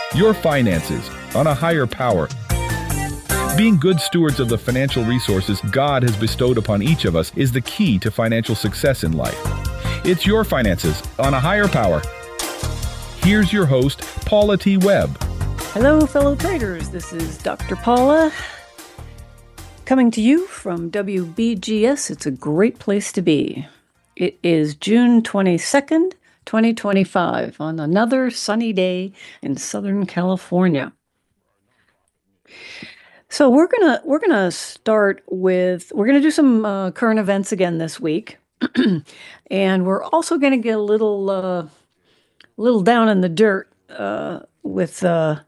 Your finances on a higher power. Being good stewards of the financial resources God has bestowed upon each of us is the key to financial success in life. It's your finances on a higher power. Here's your host, Paula T. Webb. Hello, fellow traders. This is Dr. Paula coming to you from WBGS. It's a great place to be. It is June 22nd, 2025, on another sunny day in Southern California. So we're gonna start with, we're gonna do some current events again this week, and we're also gonna get a little down in the dirt with some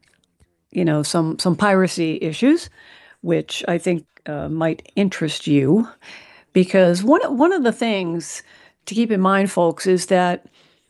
piracy issues, which I think might interest you, because one of the things to keep in mind, folks, is that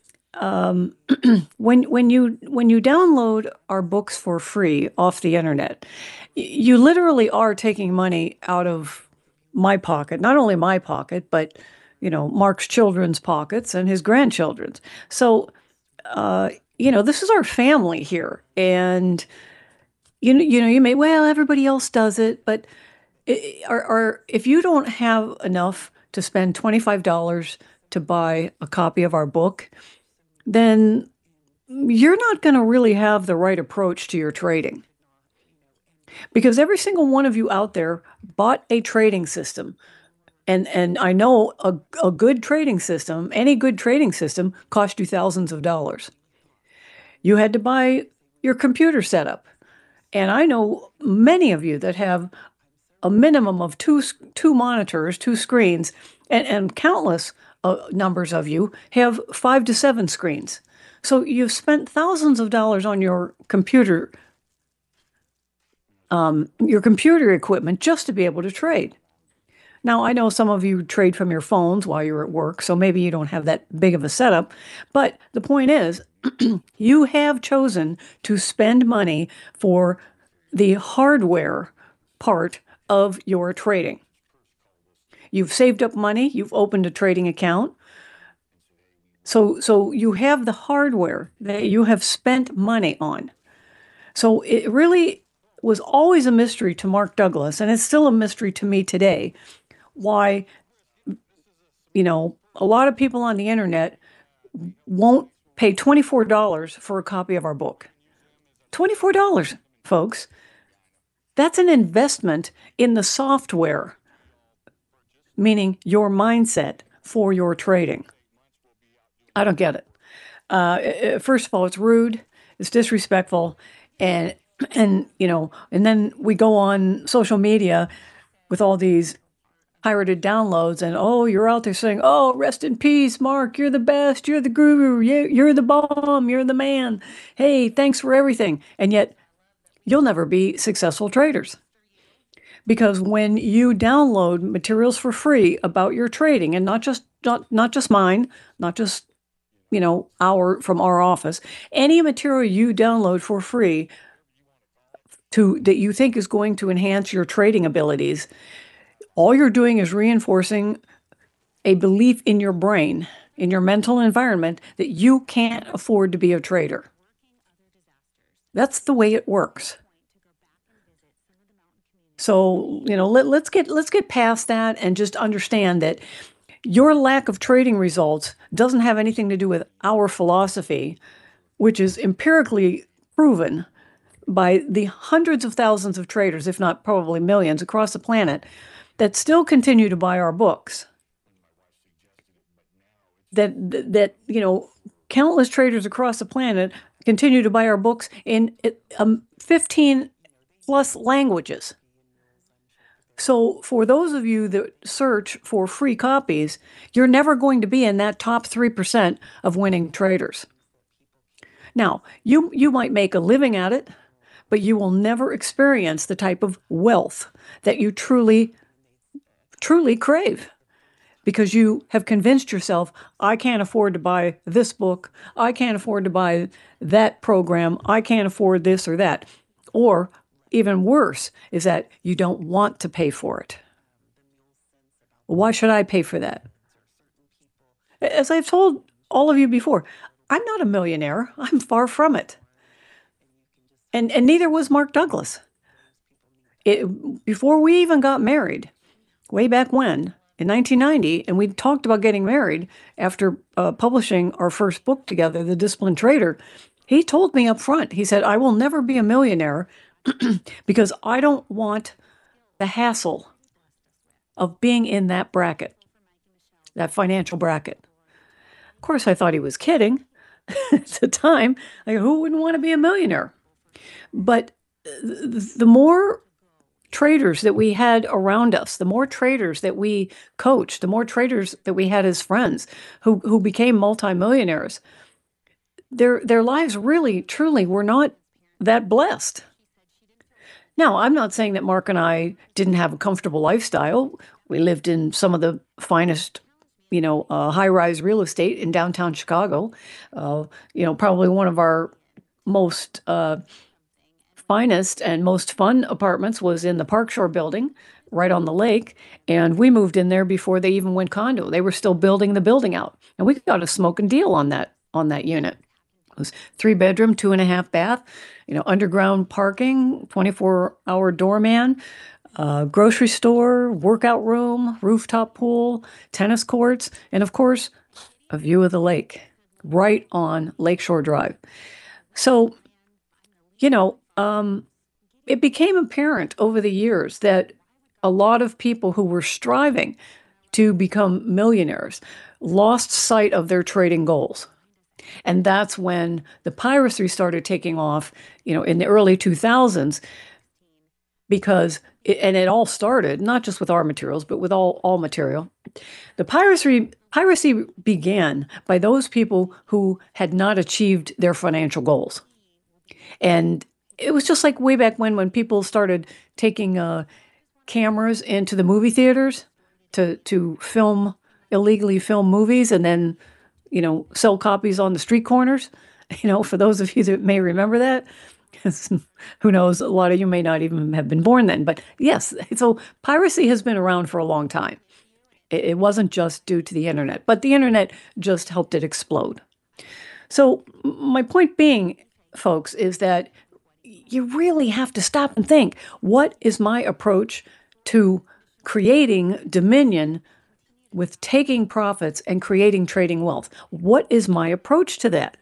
when you download our books for free off the internet, you literally are taking money out of my pocket, not only my pocket, but Mark's children's pockets and his grandchildren's. So this is our family here, and you may, well, everybody else does it, but if you don't have enough to spend $25 to buy a copy of our book, then you're not going to really have the right approach to your trading. Because every single one of you out there bought a trading system. And I know a good trading system, any good trading system, cost you thousands of dollars. You had to buy your computer setup. And I know many of you that have a minimum of two monitors, two screens, and countless numbers of you have 5 to 7 screens. So you've spent thousands of dollars on your computer equipment just to be able to trade. Now, I know some of you trade from your phones while you're at work, so maybe you don't have that big of a setup. But the point is, you have chosen to spend money for the hardware part of your trading. You've saved up money, you've opened a trading account. So you have the hardware that you have spent money on. So it really was always a mystery to Mark Douglas, and it's still a mystery to me today, why, a lot of people on the internet won't pay $24 for a copy of our book. $24, folks. That's an investment in the software, meaning your mindset for your trading. I don't get it. First of all, it's rude, it's disrespectful, and then we go on social media with all these pirated downloads, and you're out there saying, "Oh, rest in peace, Mark. You're the best. You're the guru. You're the bomb. You're the man. Hey, thanks for everything." And yet, you'll never be successful traders. Because when you download materials for free about your trading, and not just mine, not just from our office, any material you download for free that you think is going to enhance your trading abilities, all you're doing is reinforcing a belief in your brain, in your mental environment, that you can't afford to be a trader. That's the way it works. So, let's get past that and just understand that your lack of trading results doesn't have anything to do with our philosophy, which is empirically proven by the hundreds of thousands of traders, if not probably millions across the planet, that still continue to buy our books. That countless traders across the planet continue to buy our books in 15 plus languages. So for those of you that search for free copies, you're never going to be in that top 3% of winning traders. Now, you might make a living at it, but you will never experience the type of wealth that you truly crave, because you have convinced yourself, I can't afford to buy this book, I can't afford to buy that program, I can't afford this or that. Or even worse is that you don't want to pay for it. Why should I pay for that? As I've told all of you before, I'm not a millionaire. I'm far from it. And neither was Mark Douglas. Before we even got married, way back when, in 1990, and we talked about getting married after publishing our first book together, The Disciplined Trader, he told me up front, he said, I will never be a millionaire because I don't want the hassle of being in that bracket, that financial bracket. Of course, I thought he was kidding at the time. Like, who wouldn't want to be a millionaire? But the more traders that we had around us, the more traders that we coached, the more traders that we had as friends who became multimillionaires, their lives really, truly were not that blessed. Now, I'm not saying that Mark and I didn't have a comfortable lifestyle. We lived in some of the finest, high-rise real estate in downtown Chicago. Probably one of our most finest and most fun apartments was in the Park Shore building, right on the lake. And we moved in there before they even went condo. They were still building the building out, and we got a smoking deal on that unit. It was 3-bedroom, 2.5 bath, underground parking, 24-hour doorman, grocery store, workout room, rooftop pool, tennis courts, and of course, a view of the lake right on Lakeshore Drive. So, it became apparent over the years that a lot of people who were striving to become millionaires lost sight of their trading goals. And that's when the piracy started taking off, in the early 2000s, because it all started not just with our materials, but with all material. The piracy began by those people who had not achieved their financial goals. And it was just like way back when people started taking cameras into the movie theaters to illegally film movies and then, sell copies on the street corners. For those of you that may remember that, who knows, a lot of you may not even have been born then. But yes, so piracy has been around for a long time. It wasn't just due to the internet, but the internet just helped it explode. So my point being, folks, is that you really have to stop and think, what is my approach to creating dominion with taking profits and creating trading wealth? What is my approach to that?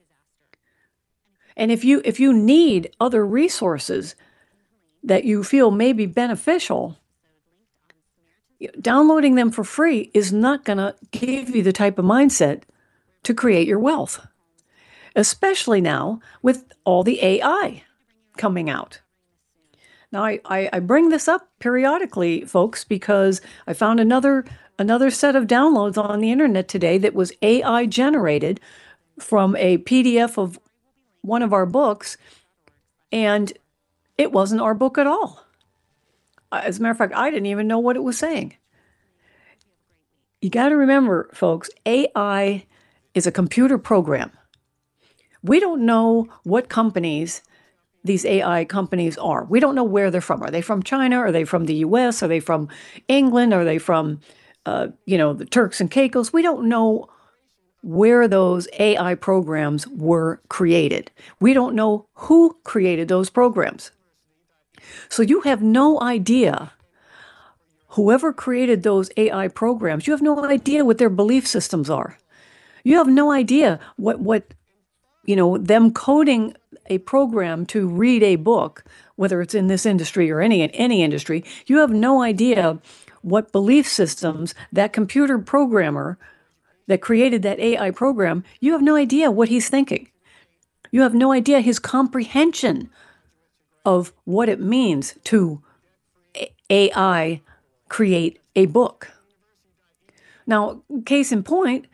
And if you need other resources that you feel may be beneficial, downloading them for free is not going to give you the type of mindset to create your wealth, especially now with all the AI coming out. Now, I bring this up periodically, folks, because I found another set of downloads on the internet today that was AI generated from a PDF of one of our books, and it wasn't our book at all. As a matter of fact, I didn't even know what it was saying. You got to remember, folks, AI is a computer program. We don't know what companies these AI companies are. We don't know where they're from. Are they from China? Are they from the US? Are they from England? Are they from, the Turks and Caicos? We don't know where those AI programs were created. We don't know who created those programs. So you have no idea, whoever created those AI programs, you have no idea what their belief systems are. You have no idea what them coding a program to read a book, whether it's in this industry or any industry, you have no idea what belief systems that computer programmer that created that AI program, you have no idea what he's thinking. You have no idea his comprehension of what it means to AI create a book. Now, case in point,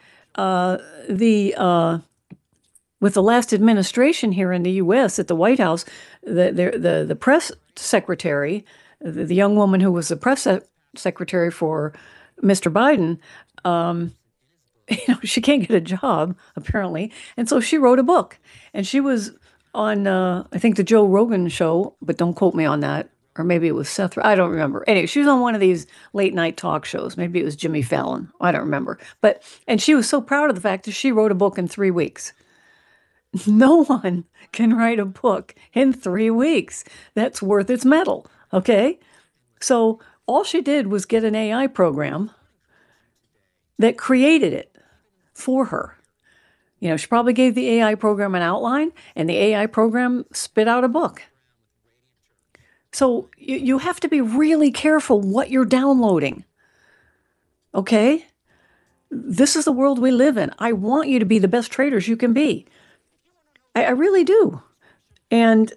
with the last administration here in the U.S. at the White House, the press secretary, the young woman who was the press secretary for Mr. Biden, she can't get a job, apparently. And so she wrote a book. And she was on, I think, the Joe Rogan show, but don't quote me on that. Or maybe it was Seth, I don't remember. Anyway, she was on one of these late night talk shows. Maybe it was Jimmy Fallon. I don't remember. And she was so proud of the fact that she wrote a book in 3 weeks. No one can write a book in 3 weeks that's worth its metal. Okay. So all she did was get an AI program that created it for her. She probably gave the AI program an outline, and the AI program spit out a book. So you have to be really careful what you're downloading. Okay? This is the world we live in. I want you to be the best traders you can be. I really do. And,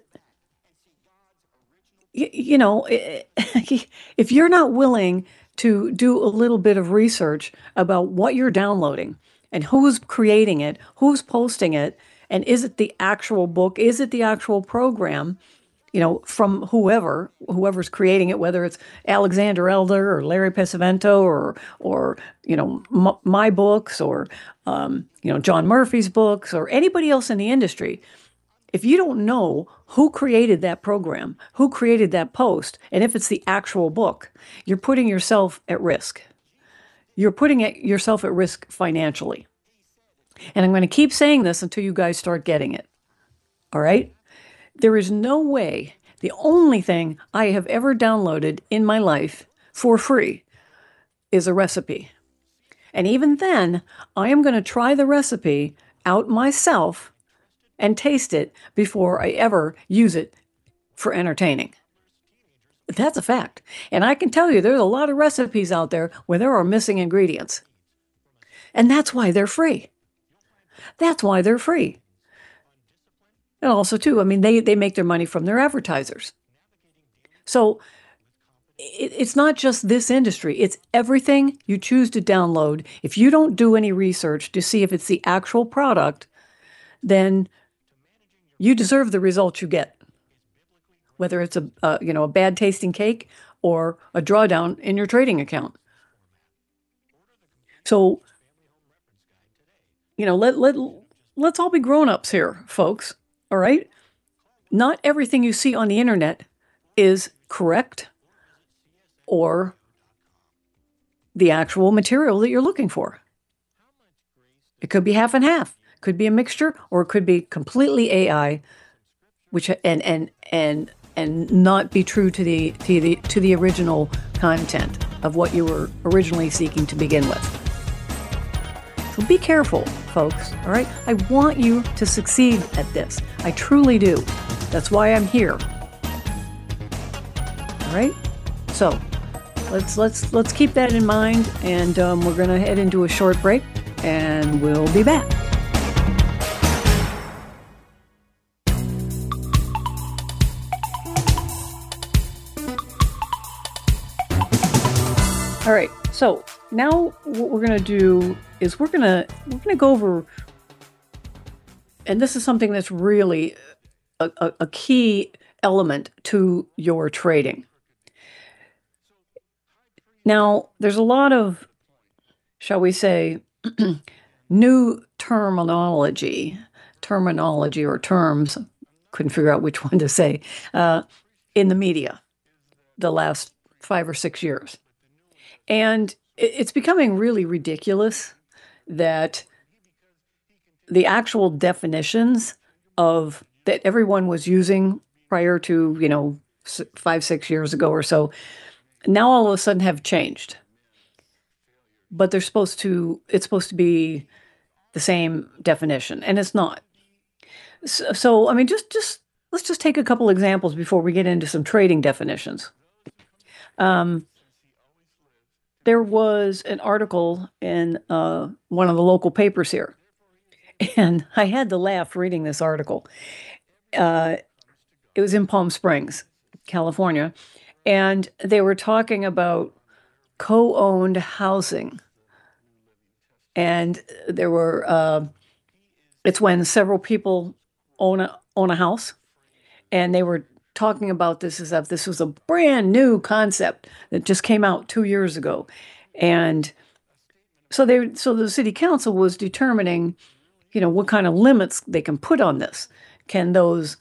if you're not willing to do a little bit of research about what you're downloading and who's creating it, who's posting it, and is it the actual book? Is it the actual program? From whoever's creating it, whether it's Alexander Elder or Larry Pesavento or my books or John Murphy's books or anybody else in the industry. If you don't know who created that program, who created that post, and if it's the actual book, you're putting yourself at risk. You're putting yourself at risk financially. And I'm going to keep saying this until you guys start getting it. All right? There is no way. The only thing I have ever downloaded in my life for free is a recipe. And even then, I am going to try the recipe out myself and taste it before I ever use it for entertaining. That's a fact. And I can tell you there's a lot of recipes out there where there are missing ingredients. And that's why they're free. That's why they're free. And also, too, they make their money from their advertisers. So it's not just this industry. It's everything you choose to download. If you don't do any research to see if it's the actual product, then you deserve the results you get. Whether it's a bad tasting cake or a drawdown in your trading account. So, let's all be grown-ups here, folks. All right? Not everything you see on the internet is correct or the actual material that you're looking for. It could be half and half. It could be a mixture, or it could be completely AI, which and not be true to the original content of what you were originally seeking to begin with. So be careful, folks, all right? I want you to succeed at this. I truly do. That's why I'm here. All right? So let's keep that in mind, and we're going to head into a short break, and we'll be back. All right, so now what we're going to do is we're going to go over, and this is something that's really a key element to your trading. Now, there's a lot of, shall we say, new terminology or terms, couldn't figure out which one to say, in the media the last 5 or 6 years. And it's becoming really ridiculous that the definitions that everyone was using prior to, 5, 6 years ago or so, now all of a sudden have changed. But it's supposed to be the same definition, and it's not. So let's just take a couple examples before we get into some trading definitions. There was an article in one of the local papers here, and I had to laugh reading this article. It was in Palm Springs, California, and they were talking about co-owned housing. And there were, it's when several people own a house, and they were talking about this as if this was a brand new concept that just came out 2 years ago. And so the city council was determining, what kind of limits they can put on this. Can those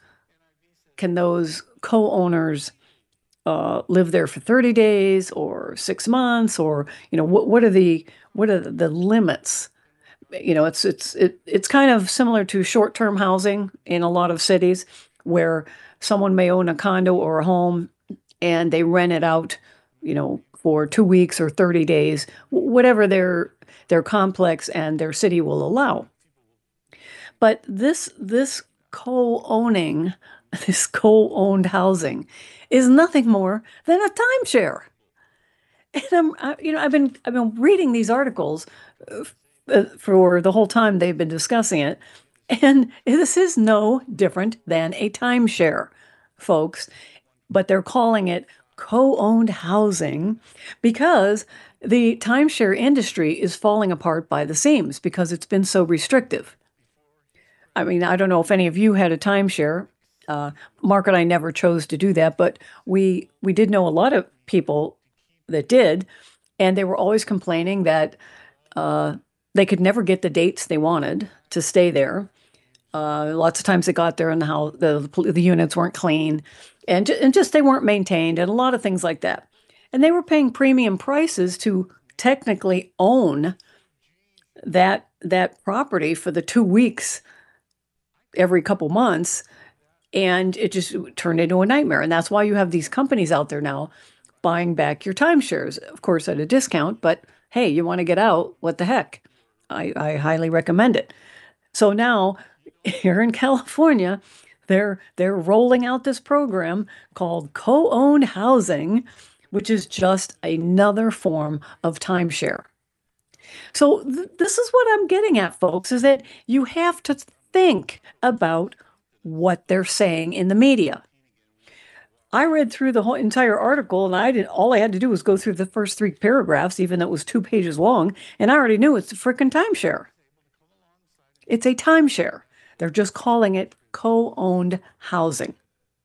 co-owners live there for 30 days or 6 months, or what are the limits? it's kind of similar to short-term housing in a lot of cities where someone may own a condo or a home and they rent it out, for 2 weeks or 30 days, whatever their complex and their city will allow. But this co-owning, this co-owned housing is nothing more than a timeshare. And I've been reading these articles for the whole time they've been discussing it, and this is no different than a timeshare, folks. But they're calling it co-owned housing because the timeshare industry is falling apart by the seams because it's been so restrictive. I mean, I don't know if any of you had a timeshare. Mark and I never chose to do that, but we did know a lot of people that did, and they were always complaining that they could never get the dates they wanted to stay there. Lots of times they got there and the units weren't clean, and just they weren't maintained, and a lot of things like that. And they were paying premium prices to technically own that property for the 2 weeks every couple months, and it just turned into a nightmare. And that's why you have these companies out there now buying back your timeshares, of course, at a discount. But hey, you want to get out? What the heck? I highly recommend it. So now, here in California, they're rolling out this program called co-owned housing, which is just another form of timeshare. So this is what I'm getting at, folks, is that you have to think about what they're saying in the media. I read through the whole entire article, and all I had to do was go through the first 3 paragraphs, even though it was 2 pages long, and I already knew it's a freaking timeshare. It's a timeshare. They're just calling it co-owned housing.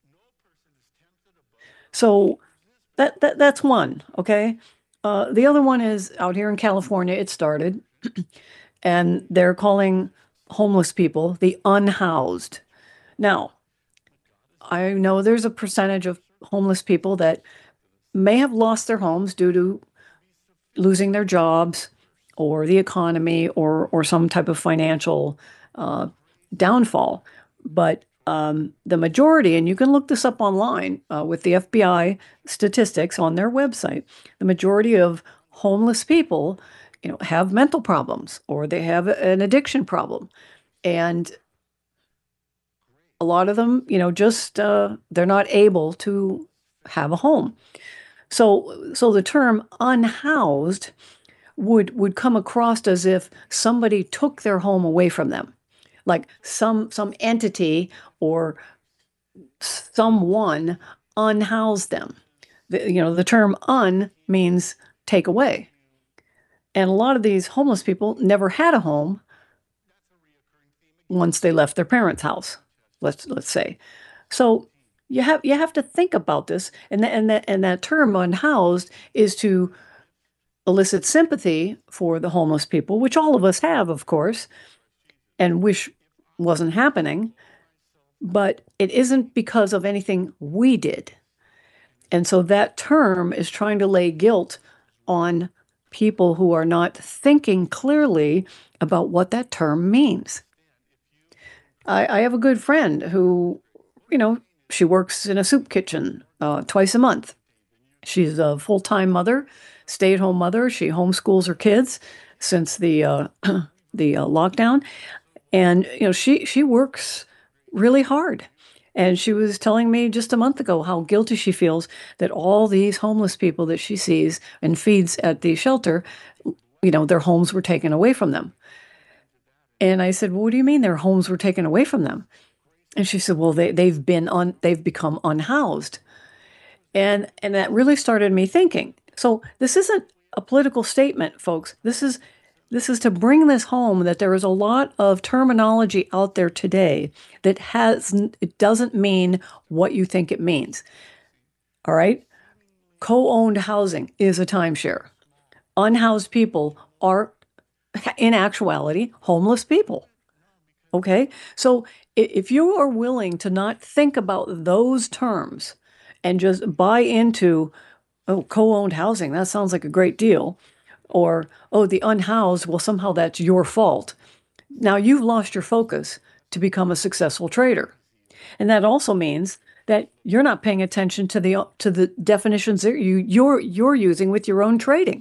So that's one, okay? The other one is out here in California, it started, and they're calling homeless people the unhoused. Now, I know there's a percentage of homeless people that may have lost their homes due to losing their jobs or the economy or some type of financial downfall. But the majority, and you can look this up online with the FBI statistics on their website, the majority of homeless people, have mental problems or they have an addiction problem. And a lot of them, just they're not able to have a home. So the term unhoused would come across as if somebody took their home away from them, like some entity or someone unhoused them. The term un means take away. And a lot of these homeless people never had a home once they left their parents' house, let's say. So you have to think about this, and that term unhoused is to elicit sympathy for the homeless people, which all of us have, of course, and wish wasn't happening, but it isn't because of anything we did. And so that term is trying to lay guilt on people who are not thinking clearly about what that term means. I have a good friend who, she works in a soup kitchen twice a month. She's a full-time mother, stay-at-home mother. She homeschools her kids since the lockdown, and she works really hard. And she was telling me just a month ago how guilty she feels that all these homeless people that she sees and feeds at the shelter, their homes were taken away from them. And I said, well, what do you mean their homes were taken away from them? And she said, well, they've become unhoused. And that really started me thinking. So this isn't a political statement, folks. This is to bring this home that there is a lot of terminology out there today that it doesn't mean what you think it means. All right? Co-owned housing is a timeshare. Unhoused people are, in actuality, homeless people. Okay? So if you are willing to not think about those terms and just buy into, oh, co-owned housing, that sounds like a great deal, or, oh, the unhoused, well, somehow that's your fault. Now you've lost your focus to become a successful trader. And that also means that you're not paying attention to the definitions that you're using with your own trading.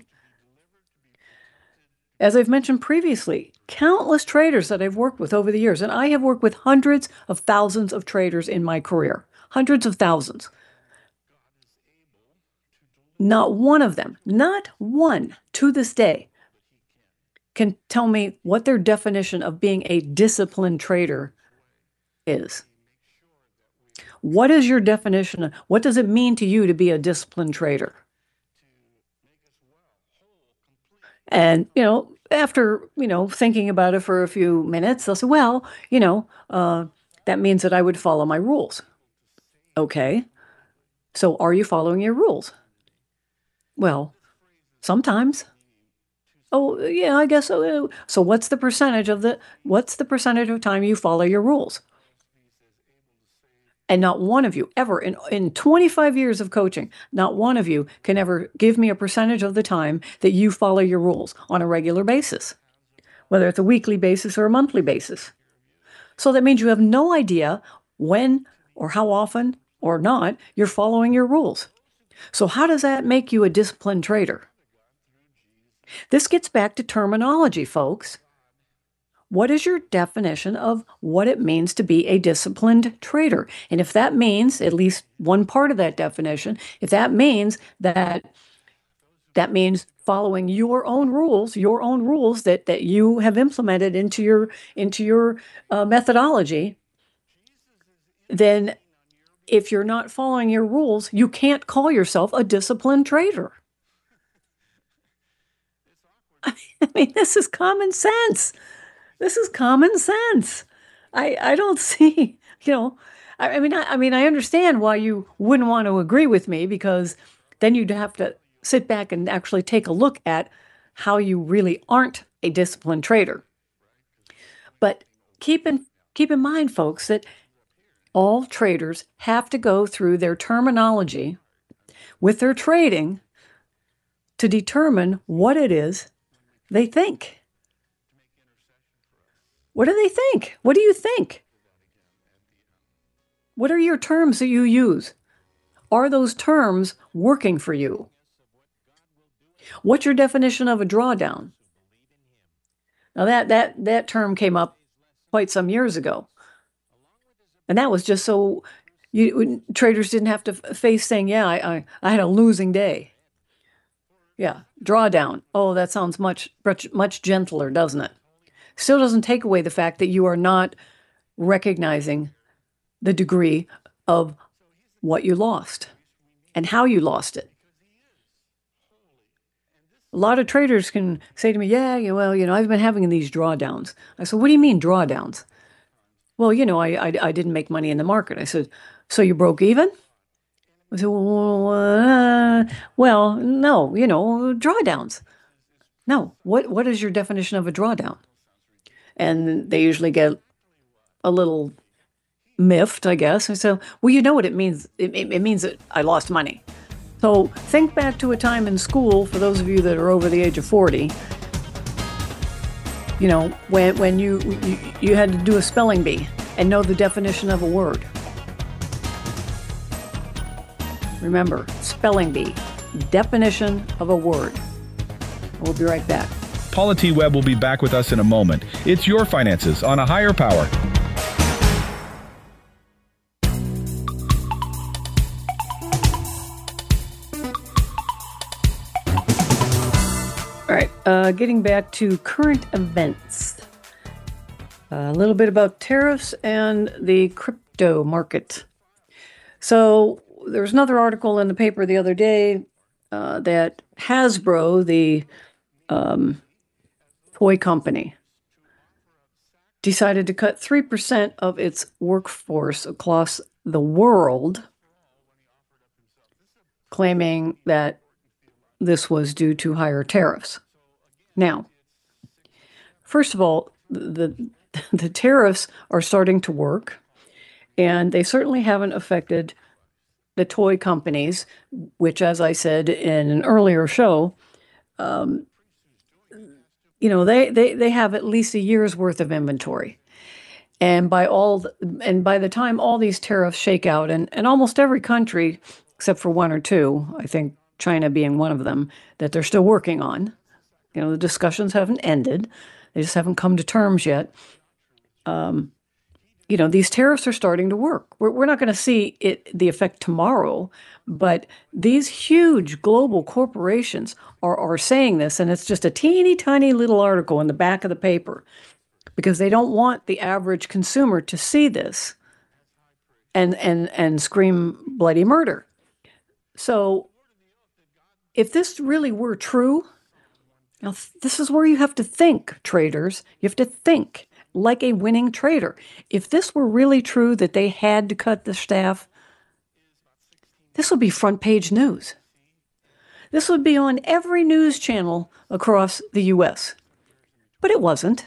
As I've mentioned previously, countless traders that I've worked with over the years, and I have worked with hundreds of thousands of traders in my career, hundreds of thousands. Not one of them, not one to this day, can tell me what their definition of being a disciplined trader is. What is your definition? What does it mean to you to be a disciplined trader? And, after, thinking about it for a few minutes, they'll say, well, that means that I would follow my rules. Okay. So are you following your rules? Well, sometimes. Oh, yeah, I guess so. So what's the percentage of time you follow your rules? And not one of you ever, in 25 years of coaching, not one of you can ever give me a percentage of the time that you follow your rules on a regular basis, whether it's a weekly basis or a monthly basis. So that means you have no idea when or how often or not you're following your rules. So how does that make you a disciplined trader? This gets back to terminology, folks. What is your definition of what it means to be a disciplined trader? And if that means, at least one part of that definition, if that means that means following your own rules that you have implemented into your methodology, then if you're not following your rules, you can't call yourself a disciplined trader. I mean, this is common sense. This is common sense. I don't see, I mean, I understand why you wouldn't want to agree with me, because then you'd have to sit back and actually take a look at how you really aren't a disciplined trader. But keep in mind, folks, that all traders have to go through their terminology with their trading to determine what it is they think. What do they think? What do you think? What are your terms that you use? Are those terms working for you? What's your definition of a drawdown? Now that term came up quite some years ago. And that was just so traders didn't have to face saying, yeah, I had a losing day. Yeah, drawdown. Oh, that sounds much gentler, doesn't it? Still doesn't take away the fact that you are not recognizing the degree of what you lost and how you lost it. A lot of traders can say to me, yeah, well, I've been having these drawdowns. I said, what do you mean drawdowns? Well, I didn't make money in the market. I said, so you broke even? I said, well, no, drawdowns. No, what is your definition of a drawdown? And they usually get a little miffed, I guess. I said, well, you know what it means. It means that I lost money. So think back to a time in school, for those of you that are over the age of 40, when you had to do a spelling bee and know the definition of a word. Remember, spelling bee, definition of a word. We'll be right back. Paula T. Webb will be back with us in a moment. It's Your Finances on A Higher Power. All right, getting back to current events. A little bit about tariffs and the crypto market. So there was another article in the paper the other day that Hasbro, the toy company, decided to cut 3% of its workforce across the world, claiming that this was due to higher tariffs. Now, first of all, the tariffs are starting to work, and they certainly haven't affected the toy companies, which, as I said in an earlier show, they have at least a year's worth of inventory. And by the time all these tariffs shake out, and almost every country, except for one or two, I think China being one of them, that they're still working on. The discussions haven't ended. They just haven't come to terms yet. These tariffs are starting to work. We're not going to see the effect tomorrow, but these huge global corporations are saying this, and it's just a teeny tiny little article in the back of the paper because they don't want the average consumer to see this and scream bloody murder. So if this really were true, now this is where you have to think, traders. You have to think like a winning trader. If this were really true that they had to cut the staff, this would be front page news. This would be on every news channel across the U.S. But it wasn't.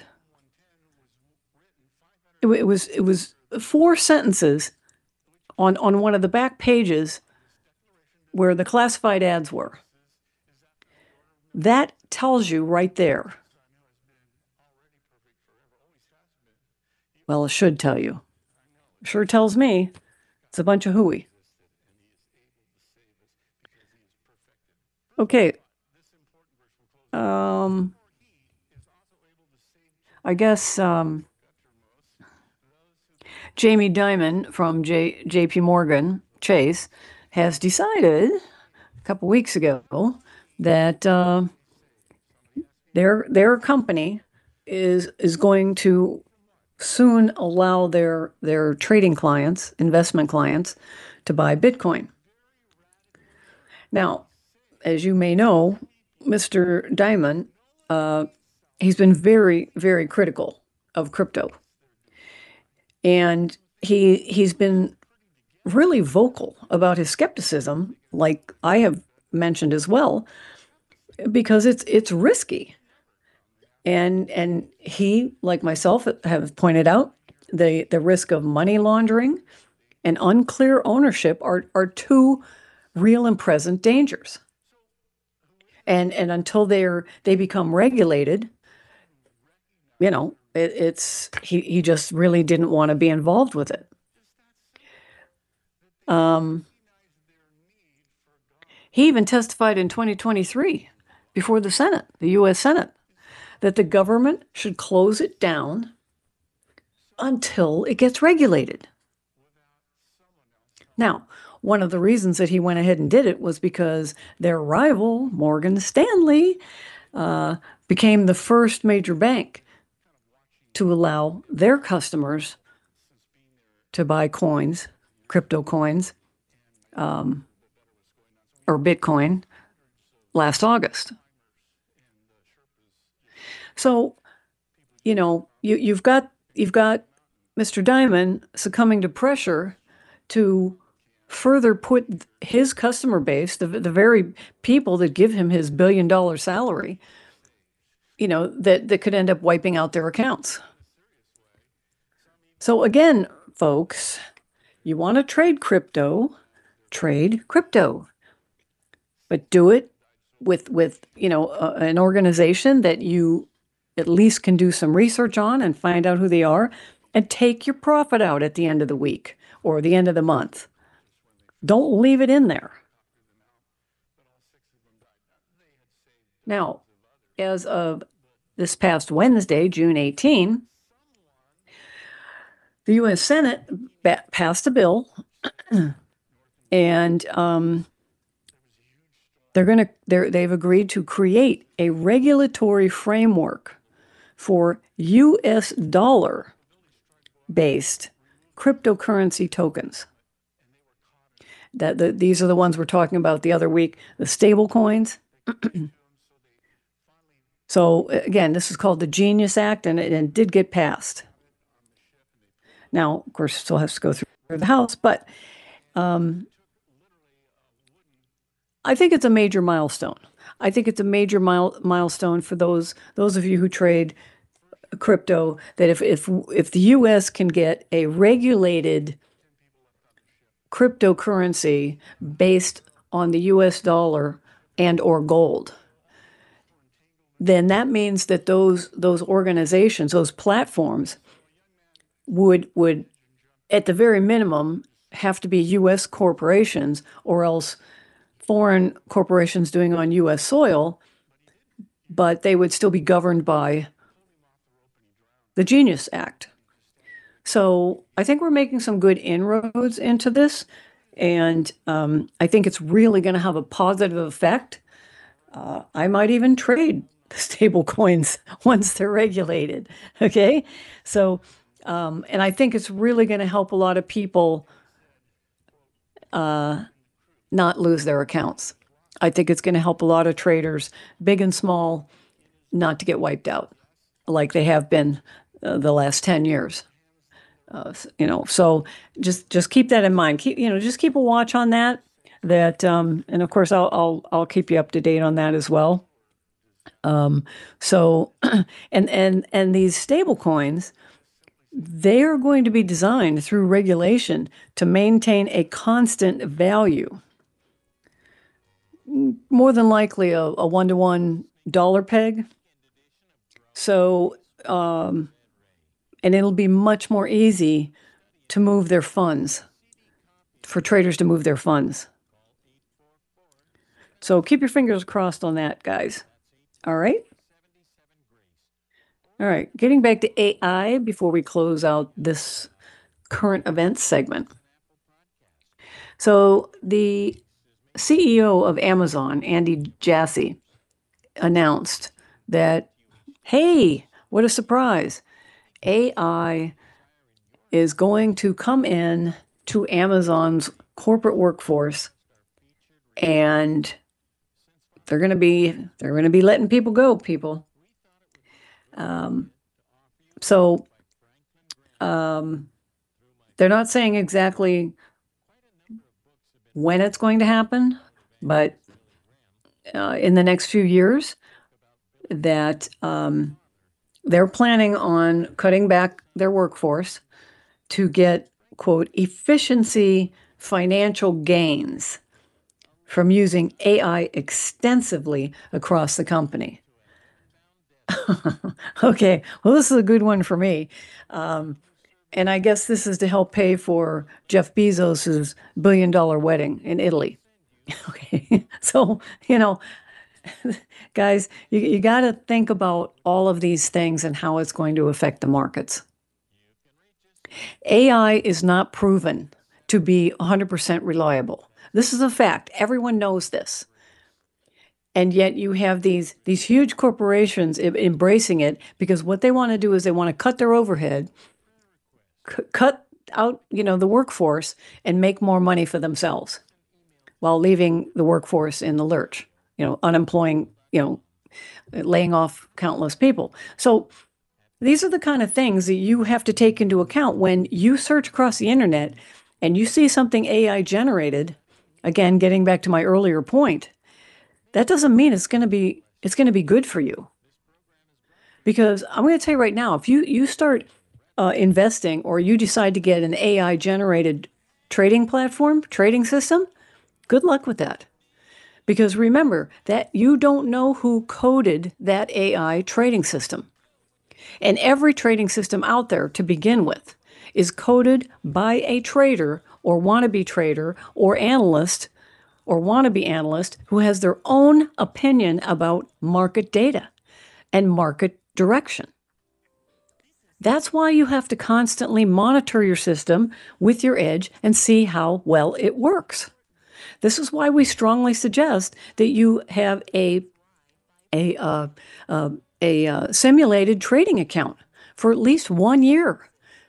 It was 4 sentences on one of the back pages where the classified ads were. That tells you right there. Well, it should tell you. It sure tells me it's a bunch of hooey. Okay. I guess Jamie Dimon from JP Morgan Chase has decided a couple weeks ago that their company is going to soon allow their trading clients, investment clients, to buy Bitcoin. Now, as you may know, Mr. Dimon, he's been very, very critical of crypto. And he's been really vocal about his skepticism, like I have mentioned as well, because it's risky. And he, like myself, have pointed out the risk of money laundering and unclear ownership are two real and present dangers. And until they become regulated, he just really didn't want to be involved with it. He even testified in 2023 before the Senate, the U.S. Senate, that the government should close it down until it gets regulated. Now, one of the reasons that he went ahead and did it was because their rival, Morgan Stanley, became the first major bank to allow their customers to buy coins, crypto coins, or Bitcoin last August. So, you've got Mr. Dimon succumbing to pressure to further put his customer base, the very people that give him his $1 billion salary, that could end up wiping out their accounts. So again, folks, you want to trade crypto, but do it with an organization that you at least can do some research on and find out who they are, and take your profit out at the end of the week or the end of the month. Don't leave it in there. Now, as of this past Wednesday, June 18, the U.S. Senate passed a bill, and they've agreed to create a regulatory framework for U.S. dollar-based cryptocurrency tokens. These are the ones we're talking about the other week, the stable coins. So again, this is called the Genius Act, and it did get passed. Now, of course, it still has to go through the House, but I think it's a major milestone. I think it's a major milestone for those of you who trade crypto, that if the U.S. can get a regulated cryptocurrency based on the U.S. dollar and or gold, then that means that those organizations, those platforms would at the very minimum have to be U.S. corporations, or else foreign corporations doing on U.S. soil, but they would still be governed by the Genius Act. So I think we're making some good inroads into this, and I think it's really going to have a positive effect. I might even trade stable coins once they're regulated. Okay, so and I think it's really going to help a lot of people not lose their accounts. I think it's going to help a lot of traders, big and small, not to get wiped out like they have been the last 10 years. So just keep that in mind. Just keep a watch on that. And of course, I'll keep you up to date on that as well. So, and these stable coins, they are going to be designed through regulation to maintain a constant value. More than likely a 1-to-1 dollar peg. So, and it'll be much more easy to move their funds, for traders to move their funds. So keep your fingers crossed on that, guys. All right. All right. Getting back to AI before we close out this current events segment. So the CEO of Amazon, Andy Jassy, announced that, hey, what a surprise. AI is going to come in to Amazon's corporate workforce, and they're going to be letting people go, people. So they're not saying exactly when it's going to happen, but in the next few years, that they're planning on cutting back their workforce to get, quote, efficiency financial gains from using AI extensively across the company. Okay, well, this is a good one for me. And I guess this is to help pay for Jeff Bezos's $1 billion wedding in Italy. Okay, so, guys, you got to think about all of these things and how it's going to affect the markets. AI is not proven to be 100% reliable. This is a fact. Everyone knows this. And yet you have these huge corporations embracing it, because what they want to do is they want to cut their overhead, cut out, the workforce, and make more money for themselves while leaving the workforce in the lurch, unemploying, laying off countless people. So these are the kind of things that you have to take into account when you search across the internet and you see something AI generated. Again, getting back to my earlier point, that doesn't mean it's going to be good for you. Because I'm going to tell you right now, if you start investing, or you decide to get an AI generated trading platform, trading system, good luck with that. Because remember that you don't know who coded that AI trading system. And every trading system out there to begin with is coded by a trader or wannabe trader or analyst or wannabe analyst who has their own opinion about market data and market direction. That's why you have to constantly monitor your system with your edge and see how well it works. This is why we strongly suggest that you have a simulated trading account for at least 1 year.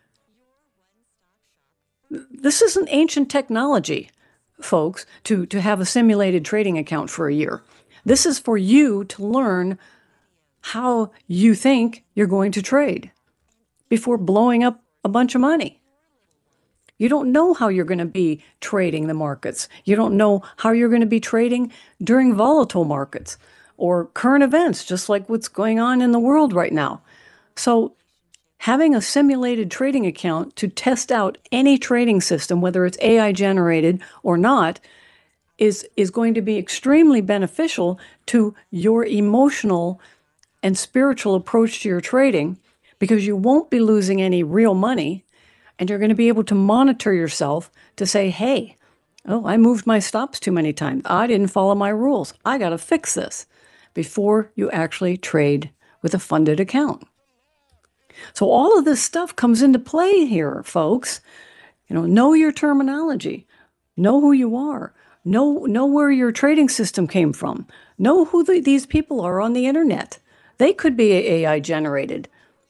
This isn't ancient technology, folks, to have a simulated trading account for a year. This is for you to learn how you think you're going to trade before blowing up a bunch of money. You don't know how you're going to be trading the markets. You don't know how you're going to be trading during volatile markets or current events, just like what's going on in the world right now. So having a simulated trading account to test out any trading system, whether it's AI generated or not, is going to be extremely beneficial to your emotional and spiritual approach to your trading, because you won't be losing any real money, and you're going to be able to monitor yourself to say, hey, oh, I moved my stops too many times. I didn't follow my rules. I got to fix this before you actually trade with a funded account. So all of this stuff comes into play here, folks. Know your terminology. Know who you are. Know where your trading system came from. Know who these people are on the internet. They could be AI generated.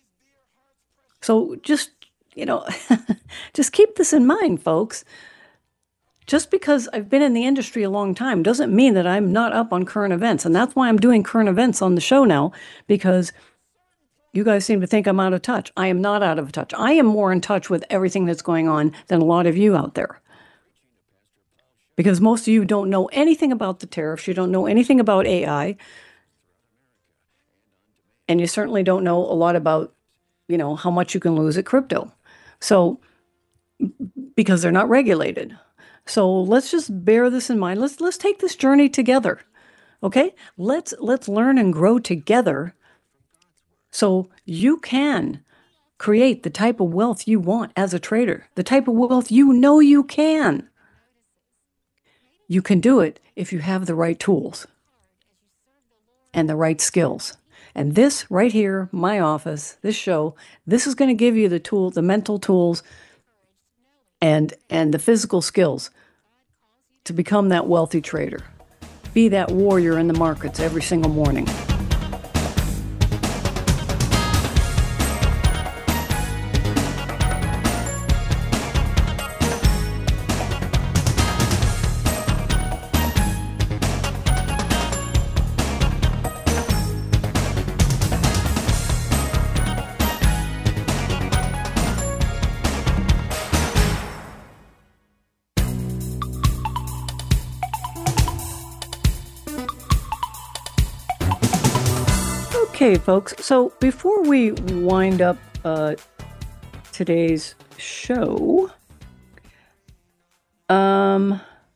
So just keep this in mind, folks. Just because I've been in the industry a long time doesn't mean that I'm not up on current events. And that's why I'm doing current events on the show now, because you guys seem to think I'm out of touch. I am not out of touch. I am more in touch with everything that's going on than a lot of you out there. Because most of you don't know anything about the tariffs. You don't know anything about AI. And you certainly don't know a lot about, how much you can lose at crypto. So, because they're not regulated. So let's just bear this in mind. Let's take this journey together. Okay? Let's learn and grow together so you can create the type of wealth you want as a trader, the type of wealth you can. You can do it if you have the right tools and the right skills. And this right here, my office, this show, this is going to give you the tools, the mental tools, and the physical skills to become that wealthy trader. Be that warrior in the markets every single morning. Okay, folks, so before we wind up today's show, I'm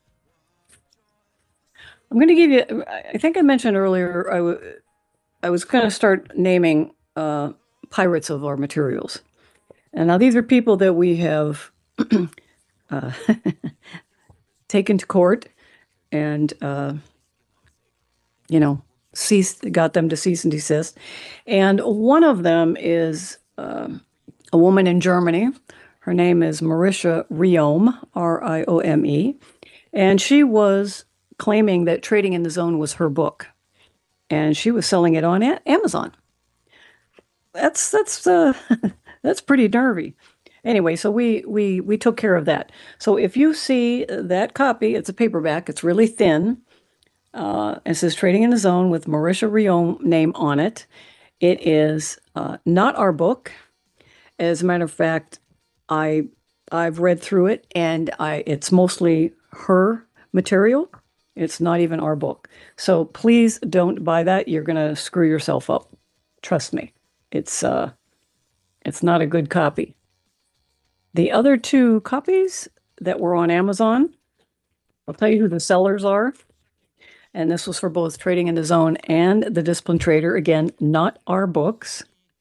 going to give you, I think I mentioned earlier, I was going to start naming pirates of our materials. And now these are people that we have taken to court and, got them to cease and desist. And one of them is a woman in Germany. Her name is Marisha Riome, Riome. And she was claiming that Trading in the Zone was her book. And she was selling it on Amazon. That's pretty nervy. Anyway, so we took care of that. So if you see that copy, it's a paperback. It's really thin. It says Trading in the Zone with Marisha Riome name on it. It is not our book. As a matter of fact, I've read through it, and it's mostly her material. It's not even our book. So please don't buy that. You're going to screw yourself up. Trust me. It's not a good copy. The other two copies that were on Amazon, I'll tell you who the sellers are. And this was for both Trading in the Zone and The Disciplined Trader. Again, not our books.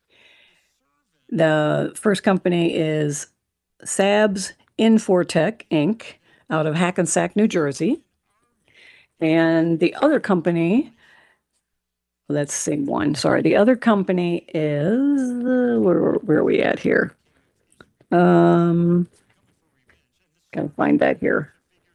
The first company is Sabs Infortech, Inc., out of Hackensack, New Jersey. And the other company, that's the same one, sorry. The other company is, where are we at here? Gotta find that here.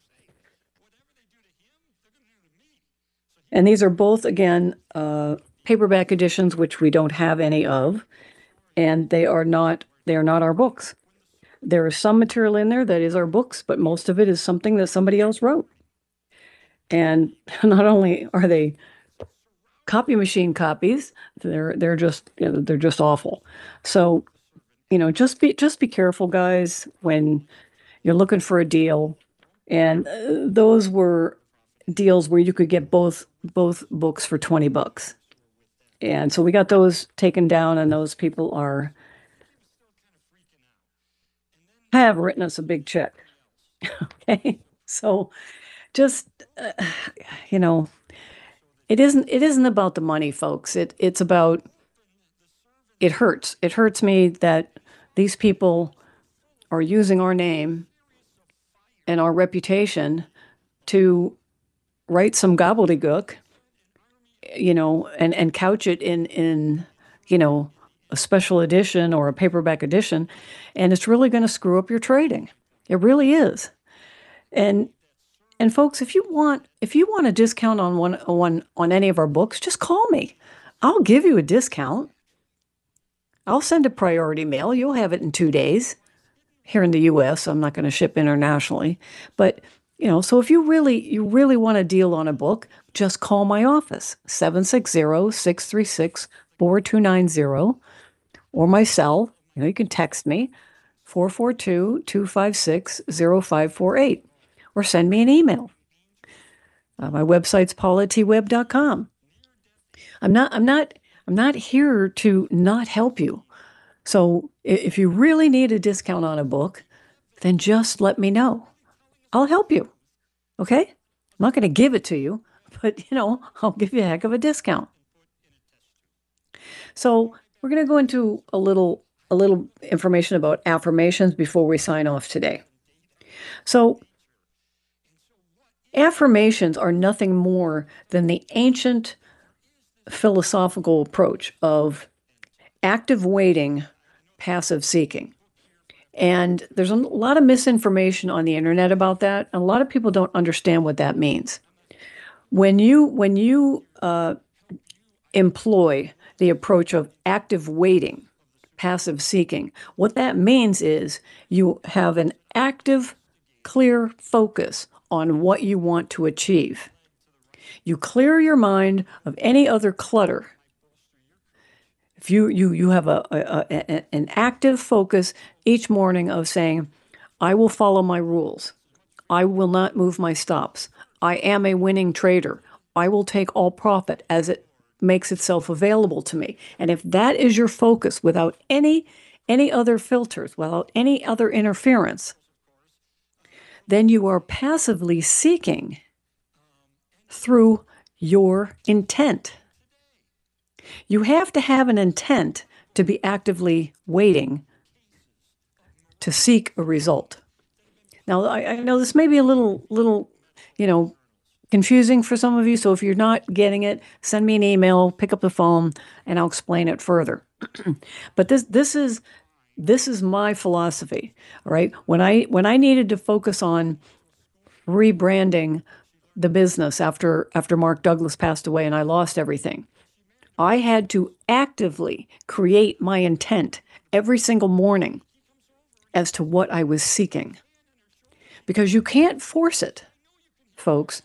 And these are both, again, paperback editions, which we don't have any of, and they are not our books. There is some material in there that is our books, but most of it is something that somebody else wrote. And not only are they copy machine copies, they're just awful. So, just be careful, guys, when you're looking for a deal. And those were deals where you could get both books for $20. And so we got those taken down, and those people have written us a big check. Okay. So just, it isn't about the money, folks. It's about, it hurts. It hurts me that these people are using our name and our reputation to write some gobbledygook, and couch it in a special edition or a paperback edition, and it's really going to screw up your trading. It really is. And folks, if you want a discount on any of our books, just call me. I'll give you a discount. I'll send a priority mail. You'll have it in 2 days. Here in the U.S., I'm not going to ship internationally, but so if you really want a deal on a book, just call my office, 760-636-4290, or my cell. You can text me, 442-256-0548, or send me an email. My website's paulatwebb.com. I'm not here to not help you. So if you really need a discount on a book, then just let me know. I'll help you. Okay? I'm not going to give it to you, but I'll give you a heck of a discount. So we're going to go into a little information about affirmations before we sign off today. So affirmations are nothing more than the ancient philosophical approach of active waiting, passive seeking. And there's a lot of misinformation on the internet about that. And a lot of people don't understand what that means. When you employ the approach of active waiting, passive seeking, what that means is you have an active, clear focus on what you want to achieve. You clear your mind of any other clutter. If you have an active focus each morning of saying, I will follow my rules. I will not move my stops. I am a winning trader. I will take all profit as it makes itself available to me. And if that is your focus without any other filters, without any other interference, then you are passively seeking through your intent. You have to have an intent to be actively waiting to seek a result. Now, I know this may be a little, confusing for some of you. So if you're not getting it, send me an email, pick up the phone, and I'll explain it further. But this is my philosophy. All right. When I needed to focus on rebranding the business after Mark Douglas passed away and I lost everything, I had to actively create my intent every single morning as to what I was seeking. Because you can't force it, folks.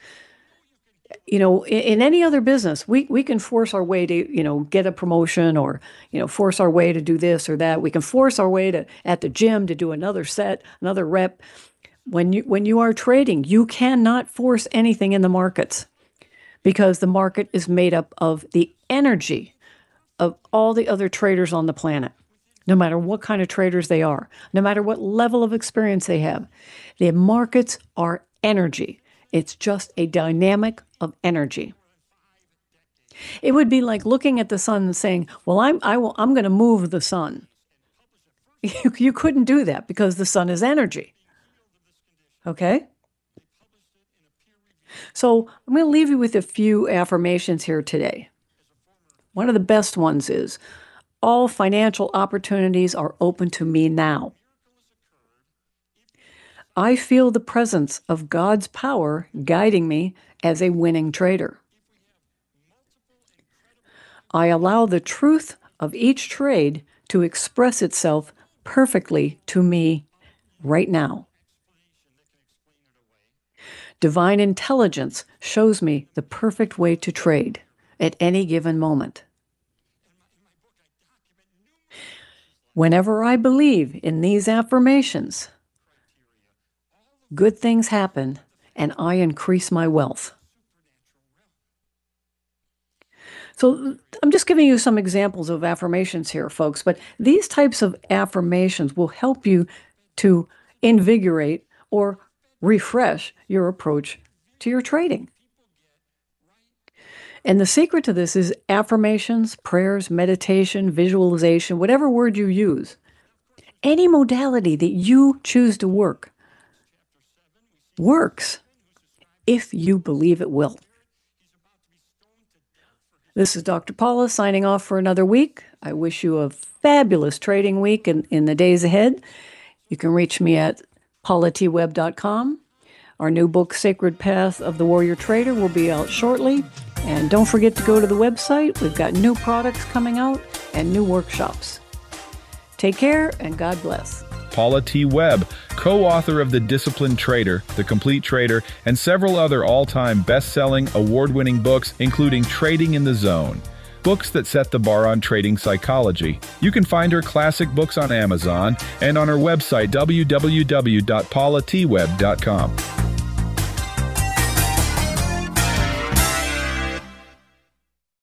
In any other business, we can force our way to, get a promotion or, force our way to do this or that. We can force our way at the gym to do another set, another rep. When you are trading, you cannot force anything in the markets, because the market is made up of the energy of all the other traders on the planet, no matter what kind of traders they are, no matter what level of experience they have. The markets are energy. It's just a dynamic of energy. It would be like looking at the sun and saying, well, I'm going to move the sun. You couldn't do that because the sun is energy. Okay? So I'm going to leave you with a few affirmations here today. One of the best ones is, all financial opportunities are open to me now. I feel the presence of God's power guiding me as a winning trader. I allow the truth of each trade to express itself perfectly to me right now. Divine intelligence shows me the perfect way to trade at any given moment. Whenever I believe in these affirmations, good things happen and I increase my wealth. So I'm just giving you some examples of affirmations here, folks, but these types of affirmations will help you to invigorate or refresh your approach to your trading. And the secret to this is affirmations, prayers, meditation, visualization, whatever word you use. Any modality that you choose to works if you believe it will. This is Dr. Paula signing off for another week. I wish you a fabulous trading week in the days ahead. You can reach me at paulatwebb.com. Our new book, Sacred Path of the Warrior Trader, will be out shortly. And don't forget to go to the website. We've got new products coming out and new workshops. Take care and God bless. Paula T. Webb, co-author of The Disciplined Trader, The Complete Trader, and several other all-time best-selling, award-winning books, including Trading in the Zone, books that set the bar on trading psychology. You can find her classic books on Amazon and on her website, www.paulatwebb.com.